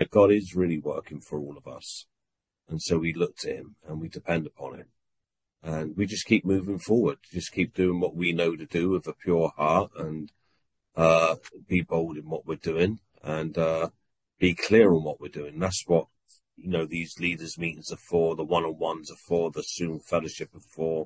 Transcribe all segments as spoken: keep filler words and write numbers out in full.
God is really working for all of us. And so we look to him and we depend upon him. And we just keep moving forward, just keep doing what we know to do with a pure heart, and uh, be bold in what we're doing, and uh, be clear on what we're doing. That's what, you know, these leaders meetings are for, the one-on-ones are for, the Zoom fellowship are for.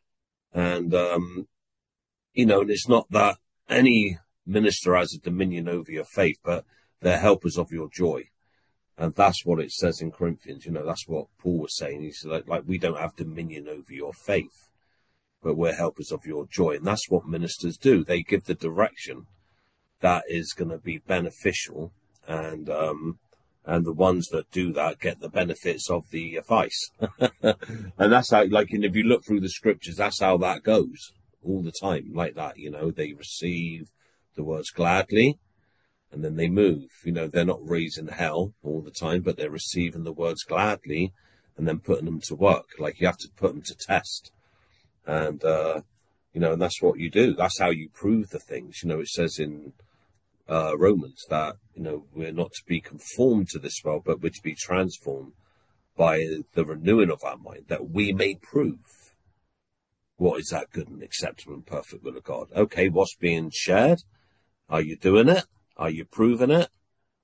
And, um, you know, and it's not that any minister has a dominion over your faith, but they're helpers of your joy. And that's what it says in Corinthians. You know, that's what Paul was saying. He said, like, like, we don't have dominion over your faith, but we're helpers of your joy. And that's what ministers do. They give the direction that is going to be beneficial. And, um, and the ones that do that get the benefits of the advice. And that's how, like, and if you look through the scriptures, that's how that goes all the time, like that. You know, they receive the words gladly, and then they move. You know, they're not raising hell all the time, but they're receiving the words gladly and then putting them to work. Like, you have to put them to test. And, uh, you know, and that's what you do. That's how you prove the things. You know, it says in uh, Romans that, you know, we're not to be conformed to this world, but we're to be transformed by the renewing of our mind, that we may prove what is that good and acceptable and perfect will of God. Okay, what's being shared? Are you doing it? Are you proving it?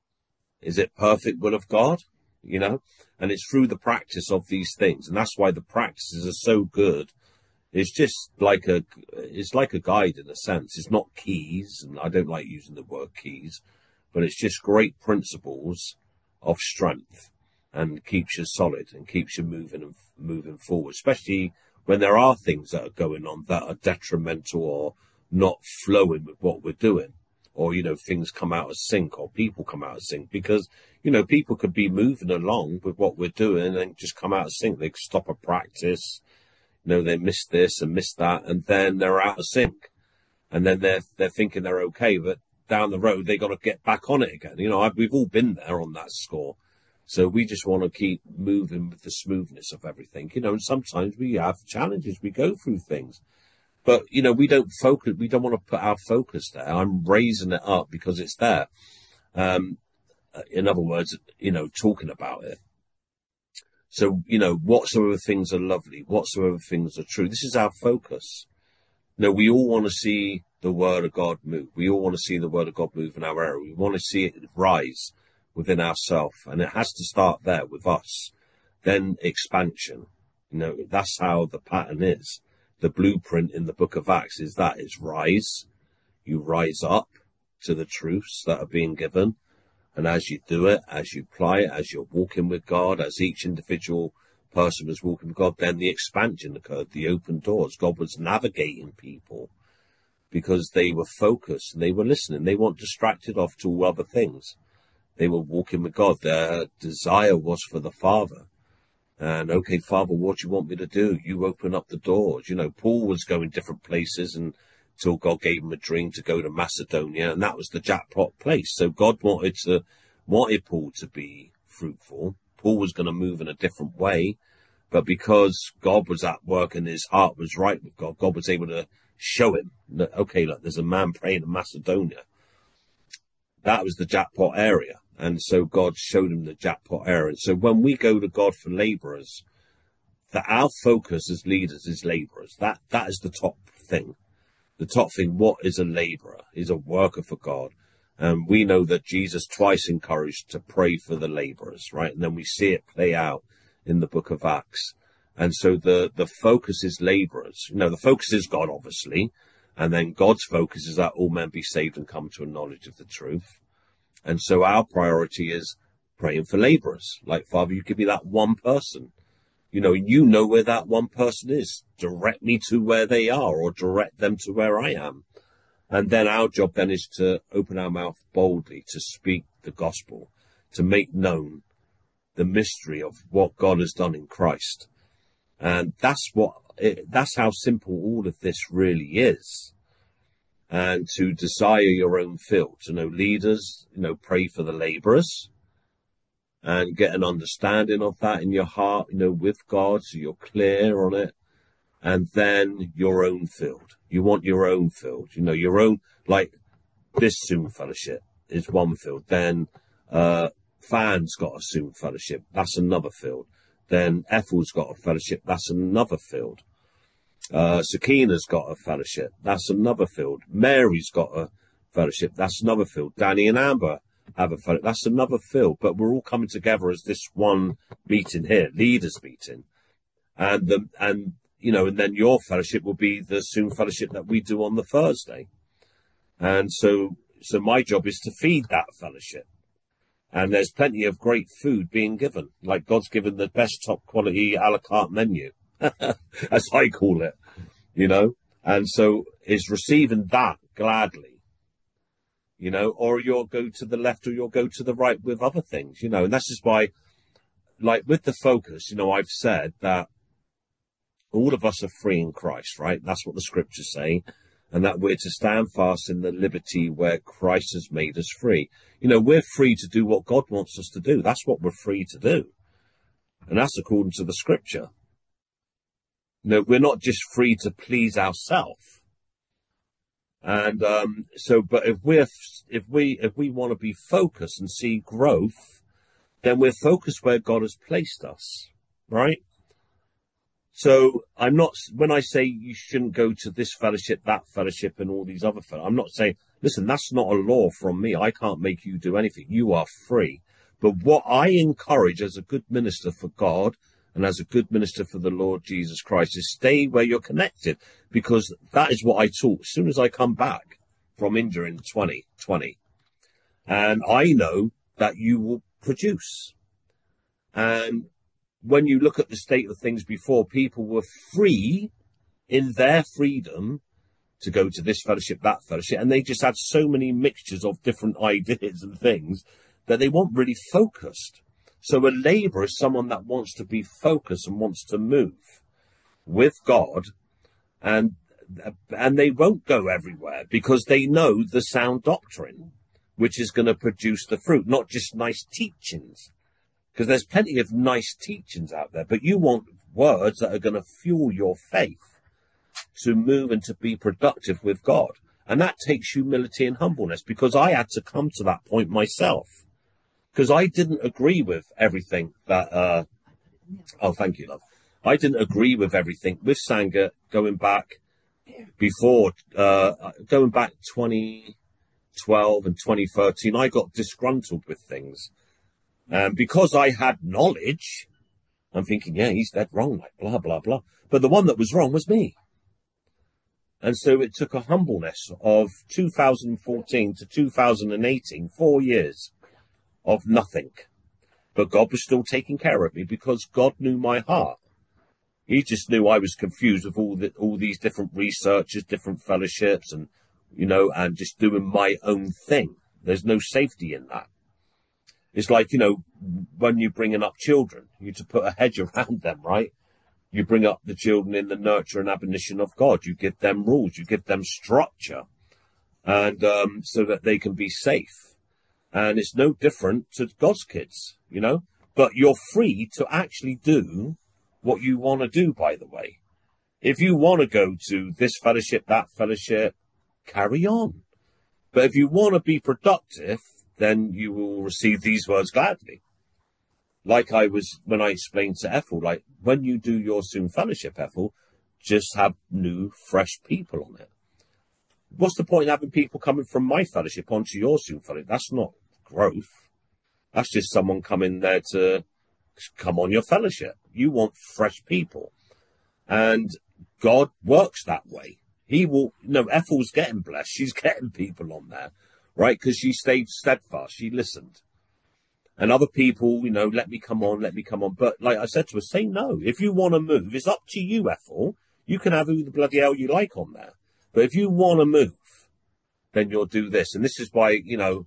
Is it perfect will of God? You know, and it's through the practice of these things. And that's why the practices are so good. It's just like a, it's like a guide in a sense. It's not keys. And I don't like using the word keys, but it's just great principles of strength, and keeps you solid and keeps you moving and moving forward, especially when there are things that are going on that are detrimental or not flowing with what we're doing. Or, you know, things come out of sync, or people come out of sync, because, you know, people could be moving along with what we're doing and just come out of sync. They could stop a practice, you know, they miss this and miss that, and then they're out of sync. And then they're, they're thinking they're okay, but down the road, they got to get back on it again. You know, I've, we've all been there on that score. So we just want to keep moving with the smoothness of everything, you know, and sometimes we have challenges, we go through things. But, you know, we don't focus, we don't want to put our focus there. I'm raising it up because it's there. Um, in other words, you know, talking about it. So, you know, whatsoever things are lovely, whatsoever things are true, this is our focus. You know, we all want to see the word of God move. We all want to see the word of God move in our area. We want to see it rise within ourselves. And it has to start there with us. Then expansion. You know, that's how the pattern is. The blueprint in the book of Acts is that it's rise. You rise up to the truths that are being given. And as you do it, as you apply it, as you're walking with God, as each individual person was walking with God, then the expansion occurred, the open doors. God was navigating people because they were focused and they were listening. They weren't distracted off to other things. They were walking with God. Their desire was for the Father. And, okay, Father, what do you want me to do? You open up the doors. You know, Paul was going different places and until God gave him a dream to go to Macedonia, and that was the jackpot place. So God wanted to, wanted Paul to be fruitful. Paul was going to move in a different way, but because God was at work and his heart was right with God, God was able to show him that, okay, look, there's a man praying in Macedonia. That was the jackpot area. And so God showed him the jackpot area. So when we go to God for laborers, that our focus as leaders is laborers. That, that is the top thing. The top thing, what is a laborer? Is a worker for God. And we know that Jesus twice encouraged to pray for the laborers, right? And then we see it play out in the book of Acts. And so the, the focus is laborers. You know, the focus is God, obviously. And then God's focus is that all men be saved and come to a knowledge of the truth. And so our priority is praying for laborers. Like, Father, you give me that one person. You know, you know where that one person is. Direct me to where they are, or direct them to where I am. And then our job then is to open our mouth boldly, to speak the gospel, to make known the mystery of what God has done in Christ. And that's what, it, that's how simple all of this really is. And to desire your own field, to know leaders, you know, pray for the laborers and get an understanding of that in your heart, you know, with God, so you're clear on it. And then your own field. You want your own field, you know, your own, like this Zoom fellowship is one field. Then, uh, Fan's got a Zoom fellowship. That's another field. Then Ethel's got a fellowship. That's another field. Uh, Sakina's got a fellowship. That's another field. Mary's got a fellowship. That's another field. Danny and Amber have a fellowship. That's another field. But we're all coming together as this one meeting here, leaders meeting. And, the, and, you know, and then your fellowship will be the Zoom fellowship that we do on the Thursday. And so, so my job is to feed that fellowship. And there's plenty of great food being given. Like God's given the best top quality a la carte menu, as I call it, you know. And so is receiving that gladly, you know, or you'll go to the left or you'll go to the right with other things, you know. And that's just why, like with the focus, you know, I've said that all of us are free in Christ, right? That's what the scriptures say. And that we're to stand fast in the liberty where Christ has made us free. You know, we're free to do what God wants us to do. That's what we're free to do. And that's according to the scripture. You know, we're not just free to please ourselves. And um, so, but if we're, if we, if we want to be focused and see growth, then we're focused where God has placed us, right? So I'm not, when I say you shouldn't go to this fellowship, that fellowship, and all these other fellowships, I'm not saying, listen, that's not a law from me. I can't make you do anything. You are free. But what I encourage as a good minister for God and as a good minister for the Lord Jesus Christ is stay where you're connected, because that is what I taught as soon as I come back from India in twenty twenty. And I know that you will produce. And when you look at the state of things before, people were free in their freedom to go to this fellowship, that fellowship, and they just had so many mixtures of different ideas and things that they weren't really focused. So a laborer is someone that wants to be focused and wants to move with God, and and they won't go everywhere because they know the sound doctrine, which is going to produce the fruit, not just nice teachings. Because there's plenty of nice teachings out there, but you want words that are going to fuel your faith to move and to be productive with God. And that takes humility and humbleness, because I had to come to that point myself. Because I didn't agree with everything that, uh, oh, thank you, love. I didn't agree with everything with Sangha going back before, uh, going back twenty twelve and twenty thirteen. I got disgruntled with things. Um, because I had knowledge, I'm thinking, yeah, he's dead wrong, like blah, blah, blah. But the one that was wrong was me. And so it took a humbleness of two thousand fourteen to two thousand eighteen, four years of nothing. But God was still taking care of me because God knew my heart. He just knew I was confused with all the, all these different researchers, different fellowships, and, you know, and just doing my own thing. There's no safety in that. It's like, you know, when you're bringing up children, you to put a hedge around them, right? You bring up the children in the nurture and admonition of God. You give them rules. You give them structure, and um, so that they can be safe. And it's no different to God's kids, you know. But you're free to actually do what you want to do, by the way. If you want to go to this fellowship, that fellowship, carry on. But if you want to be productive, then you will receive these words gladly. Like I was, when I explained to Ethel, like, when you do your Zoom fellowship, Ethel, just have new, fresh people on it. What's the point in having people coming from my fellowship onto your Zoom fellowship? That's not growth. That's just someone coming there to come on your fellowship. You want fresh people. And God works that way. He will, you know, Ethel's getting blessed. She's getting people on there. Right, because she stayed steadfast, she listened. And other people, you know, let me come on, let me come on. But like I said to her, say no. If you want to move, it's up to you, Ethel. You can have who the bloody hell you like on there. But if you want to move, then you'll do this. And this is why, you know,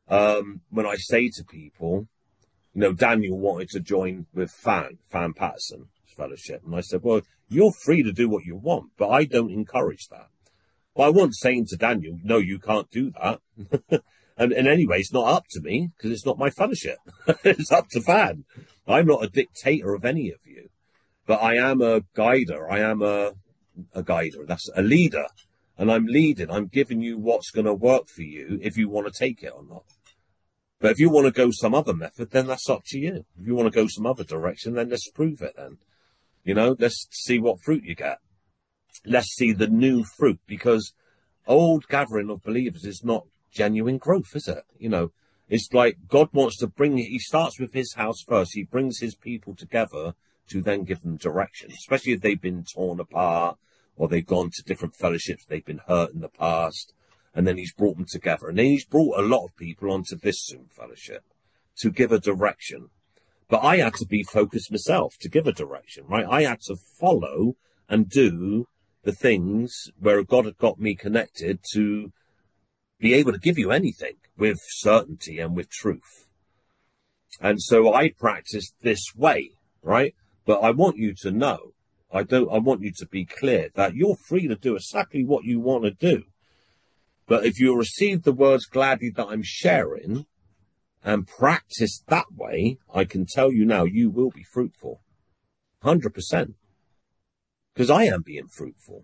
um, when I say to people, you know, Daniel wanted to join with Fan, Fan Patterson Fellowship. And I said, well, you're free to do what you want, but I don't encourage that. Well, I wasn't saying to Daniel, no, you can't do that. and, and anyway, it's not up to me because it's not my fellowship. It's up to Fan. I'm not a dictator of any of you, but I am a guider. I am a, a guider. That's a leader. And I'm leading. I'm giving you what's going to work for you if you want to take it or not. But if you want to go some other method, then that's up to you. If you want to go some other direction, then let's prove it then. You know, let's see what fruit you get. Let's see the new fruit, because old gathering of believers is not genuine growth, is it? You know, it's like God wants to bring, he starts with his house first. He brings his people together to then give them direction, especially if they've been torn apart or they've gone to different fellowships, they've been hurt in the past. And then he's brought them together. And then he's brought a lot of people onto this Zoom fellowship to give a direction. But I had to be focused myself to give a direction, right? I had to follow and do the things where God had got me connected to be able to give you anything with certainty and with truth. And so I practiced this way, right? But I want you to know, I don't, I want you to be clear that you're free to do exactly what you want to do. But if you receive the words gladly that I'm sharing and practice that way, I can tell you now, you will be fruitful. one hundred percent. Because I am being fruitful.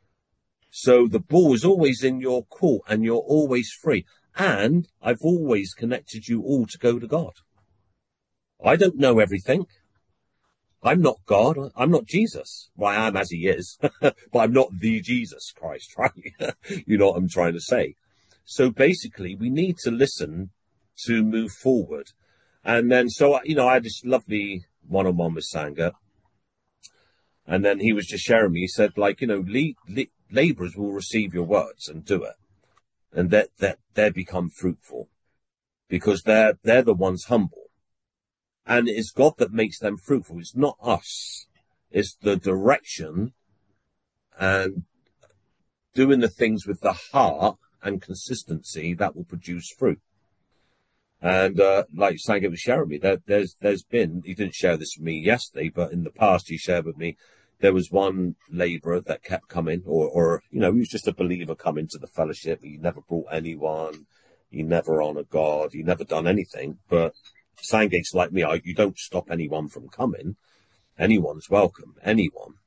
So the ball is always in your court and you're always free. And I've always connected you all to go to God. I don't know everything. I'm not God. I'm not Jesus. Well, I am as he is, but I'm not the Jesus Christ, right? You know what I'm trying to say? So basically, we need to listen to move forward. And then, so, you know, I had this lovely one-on-one with Sangha. And then he was just sharing me. He said, like, you know, le- le- laborers will receive your words and do it. And that, that they become fruitful because they're, they're the ones humble. And it's God that makes them fruitful. It's not us. It's the direction and doing the things with the heart and consistency that will produce fruit. And uh, like Sangha was sharing me, there, there's there's been, he didn't share this with me yesterday, but in the past he shared with me, there was one labourer that kept coming, or, or, you know, he was just a believer coming to the fellowship. He never brought anyone. He never honoured God. He never done anything, but Sandgate's like me. I, you don't stop anyone from coming. Anyone's welcome. Anyone.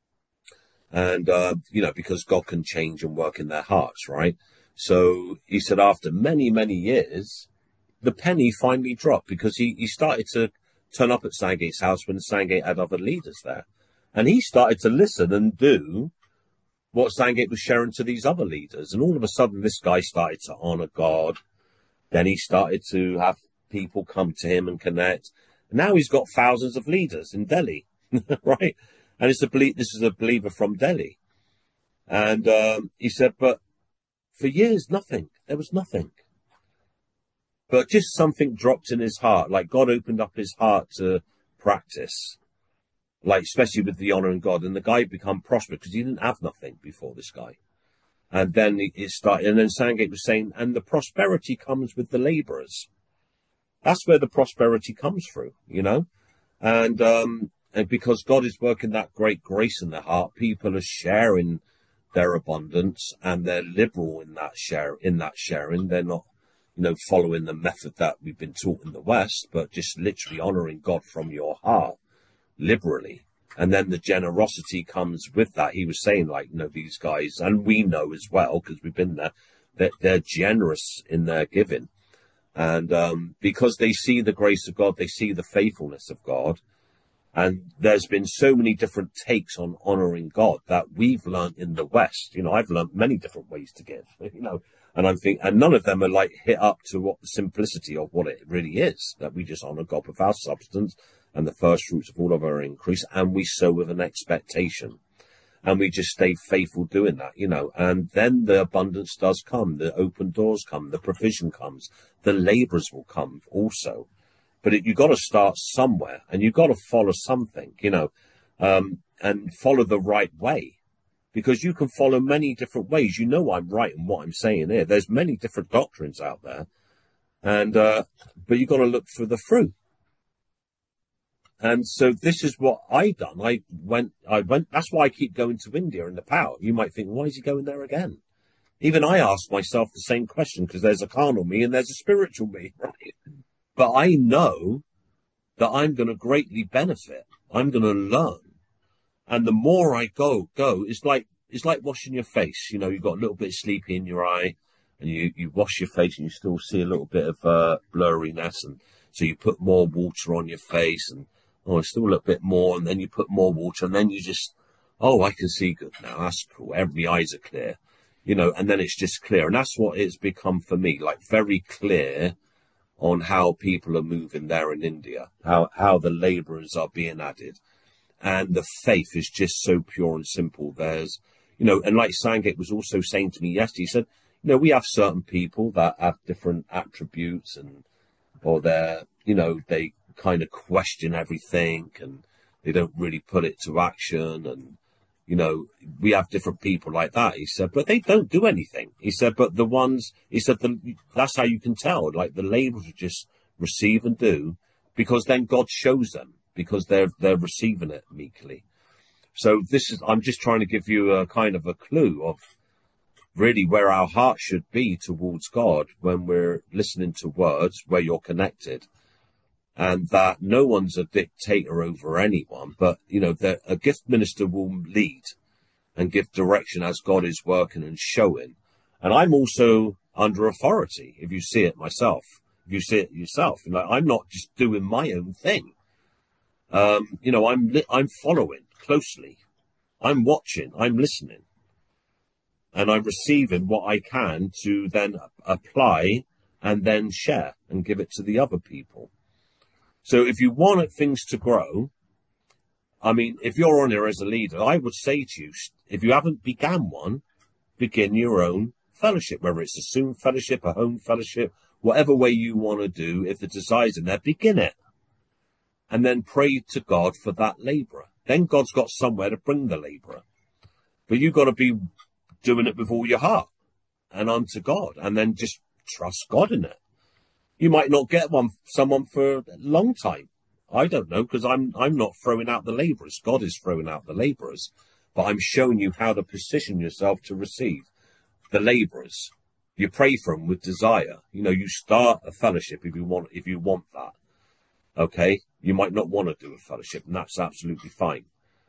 And, uh, you know, because God can change and work in their hearts, right? So he said after many, many years, the penny finally dropped because he, he started to turn up at Sandgate's house when Sandgate had other leaders there. And he started to listen and do what Sandgate was sharing to these other leaders. And all of a sudden, this guy started to honour God. Then he started to have people come to him and connect. And now he's got thousands of leaders in Delhi, right? And it's a belie- this is a believer from Delhi. And um, he said, but for years, nothing. There was nothing. But just something dropped in his heart, like God opened up his heart to practice, like especially with the honouring God. And the guy become prosperous because he didn't have nothing before this guy. And then it started, and then Sandgate was saying, and the prosperity comes with the labourers. That's where the prosperity comes through, you know, and um, and because God is working that great grace in their heart, people are sharing their abundance and they're liberal in that share, in that sharing. They're not, you know, following the method that we've been taught in the West, but just literally honouring God from your heart liberally. And then the generosity comes with that. He was saying, like, you know, these guys, and we know as well, because we've been there, that they're generous in their giving. And um, because they see the grace of God, they see the faithfulness of God. And there's been so many different takes on honouring God that we've learned in the West. You know, I've learned many different ways to give, you know, and I'm thinking, and none of them are like hit up to what the simplicity of what it really is, that we just honour God with our substance and the first fruits of all of our increase, and we sow with an expectation. And we just stay faithful doing that, you know, and then the abundance does come, the open doors come, the provision comes, the labourers will come also. But it, you've got to start somewhere, and you've got to follow something, you know, um, and follow the right way, because you can follow many different ways. You know, I'm right in what I'm saying here. There's many different doctrines out there, and uh, but you've got to look for the fruit. And so this is what I done. I went, I went, that's why I keep going to India and Nepal. You might think, why is he going there again? Even I ask myself the same question, because there's a carnal me and there's a spiritual me, right? But I know that I'm going to greatly benefit. I'm going to learn. And the more I go, go, it's like, it's like washing your face. You know, you've got a little bit of sleepy in your eye, and you, you wash your face and you still see a little bit of uh, blurriness, and so you put more water on your face, and oh, it's still a little bit more, and then you put more water, and then you just, oh, I can see good now. That's cool. Every eyes are clear, you know, and then it's just clear. And that's what it's become for me, like very clear on how people are moving there in India, how, how the laborers are being added. And the faith is just so pure and simple. There's, you know, and like Sangate was also saying to me yesterday, he said, you know, we have certain people that have different attributes, and, or they're, you know, they kind of question everything and they don't really put it to action. And, you know, we have different people like that. He said, but they don't do anything. He said, but the ones, he said, the, that's how you can tell, like the laborers just receive and do, because then God shows them, because they're, they're receiving it meekly. So this is, I'm just trying to give you a kind of a clue of really where our heart should be towards God when we're listening to words, where you're connected, and that no one's a dictator over anyone, but, you know, that a gift minister will lead and give direction as God is working and showing. And I'm also under authority, if you see it myself, if you see it yourself. You know, I'm not just doing my own thing. Um, you know, I'm, li- I'm following closely. I'm watching, I'm listening, and I'm receiving what I can to then apply and then share and give it to the other people. So if you want things to grow, I mean, if you're on here as a leader, I would say to you, if you haven't began one, begin your own fellowship, whether it's a Zoom fellowship, a home fellowship, whatever way you want to do. If the desire's in there, begin it. And then pray to God for that labourer. Then God's got somewhere to bring the labourer. But you've got to be doing it with all your heart and unto God, and then just trust God in it. You might not get one, someone for a long time. I don't know, because I'm, I'm not throwing out the labourers. God is throwing out the labourers. But I'm showing you how to position yourself to receive the labourers. You pray for them with desire. You know, you start a fellowship if you want, if you want that. Okay? You might not want to do a fellowship, and that's absolutely fine.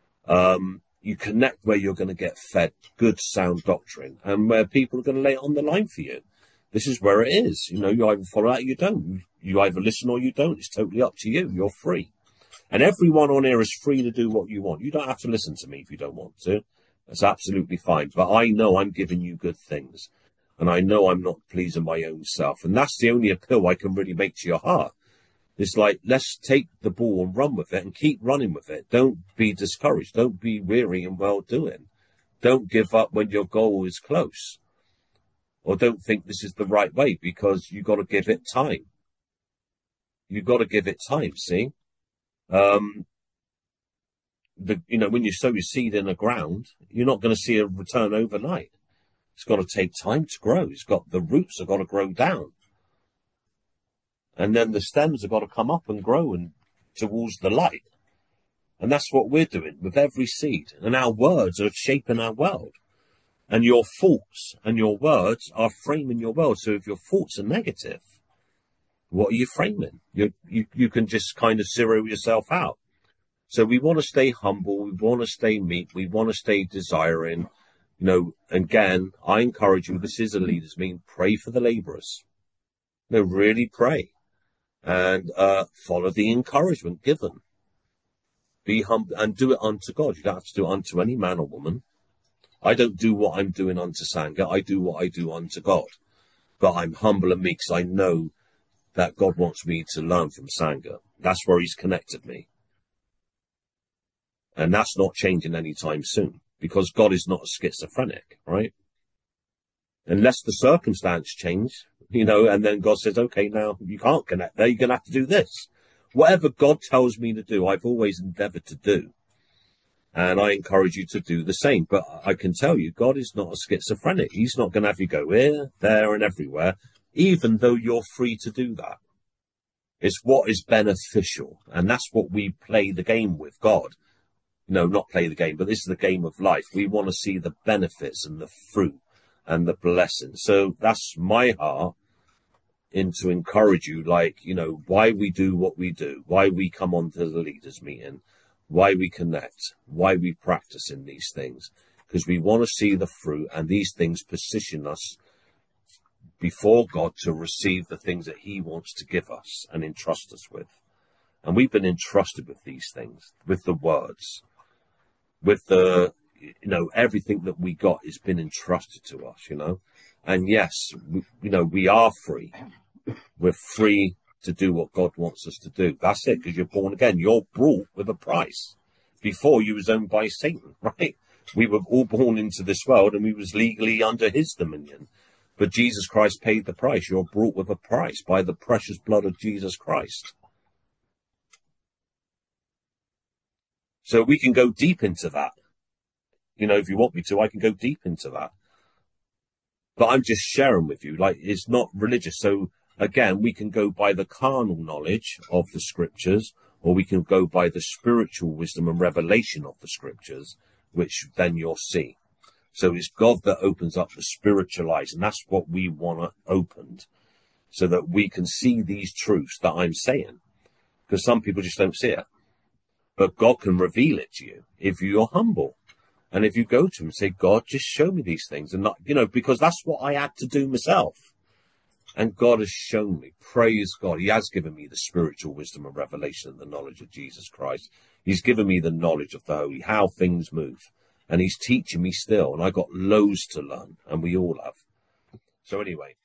Um, you connect where you're going to get fed good, sound doctrine, and where people are going to lay it on the line for you. This is where it is. You know, you either follow that or you don't. You either listen or you don't. It's totally up to you. You're free. And everyone on here is free to do what you want. You don't have to listen to me if you don't want to. That's absolutely fine. But I know I'm giving you good things. And I know I'm not pleasing my own self. And that's the only appeal I can really make to your heart. It's like, let's take the ball and run with it and keep running with it. Don't be discouraged. Don't be weary in well doing. Don't give up when your goal is close. Or don't think this is the right way, because you've got to give it time. You've got to give it time, see? Um, the, you know, when you sow your seed in the ground, you're not going to see a return overnight. It's got to take time to grow. It's got, the roots have got to grow down. And then the stems have got to come up and grow and towards the light. And that's what we're doing with every seed. And our words are shaping our world. And your thoughts and your words are framing your world. So if your thoughts are negative, what are you framing? You, you, you can just kind of zero yourself out. So we want to stay humble. We want to stay meek. We want to stay desiring. You know, again, I encourage you, this is a leader's meeting, pray for the labourers. You know, really pray. And uh, follow the encouragement given. Be humble and do it unto God. You don't have to do it unto any man or woman. I don't do what I'm doing unto Sangha. I do what I do unto God. But I'm humble and meek, because I know that God wants me to learn from Sangha. That's where he's connected me. And that's not changing anytime soon, because God is not a schizophrenic, right? Unless the circumstance change, you know, and then God says, okay, now you can't connect there. You're going to have to do this. Whatever God tells me to do, I've always endeavored to do. And I encourage you to do the same. But I can tell you, God is not a schizophrenic. He's not going to have you go here, there, and everywhere, even though you're free to do that. It's what is beneficial. And that's what we play the game with God. No, not play the game, but this is the game of life. We want to see the benefits and the fruit and the blessing. So that's my heart, in to encourage you, like, you know, why we do what we do, why we come on to the leaders meeting, why we connect, why we practice in these things, because we want to see the fruit, and these things position us before God to receive the things that he wants to give us and entrust us with. And we've been entrusted with these things, with the words, with the, you know, everything that we got has been entrusted to us, you know. And yes, we, you know, we are free. We're free to do what God wants us to do. That's it, because you're born again. You're brought with a price. Before, you was owned by Satan, right? We were all born into this world and we was legally under his dominion. But Jesus Christ paid the price. You're brought with a price by the precious blood of Jesus Christ. So we can go deep into that. You know, if you want me to, I can go deep into that. But I'm just sharing with you, like, it's not religious. So again, we can go by the carnal knowledge of the scriptures, or we can go by the spiritual wisdom and revelation of the scriptures, which then you'll see. So it's God that opens up the spiritual eyes, and that's what we want opened, so that we can see these truths that I'm saying. Because some people just don't see it. But God can reveal it to you if you're humble. And if you go to him and say, God, just show me these things. And not, you know, because that's what I had to do myself. And God has shown me. Praise God. He has given me the spiritual wisdom and revelation and the knowledge of Jesus Christ. He's given me the knowledge of the Holy, how things move. And he's teaching me still. And I got loads to learn. And we all have. So anyway,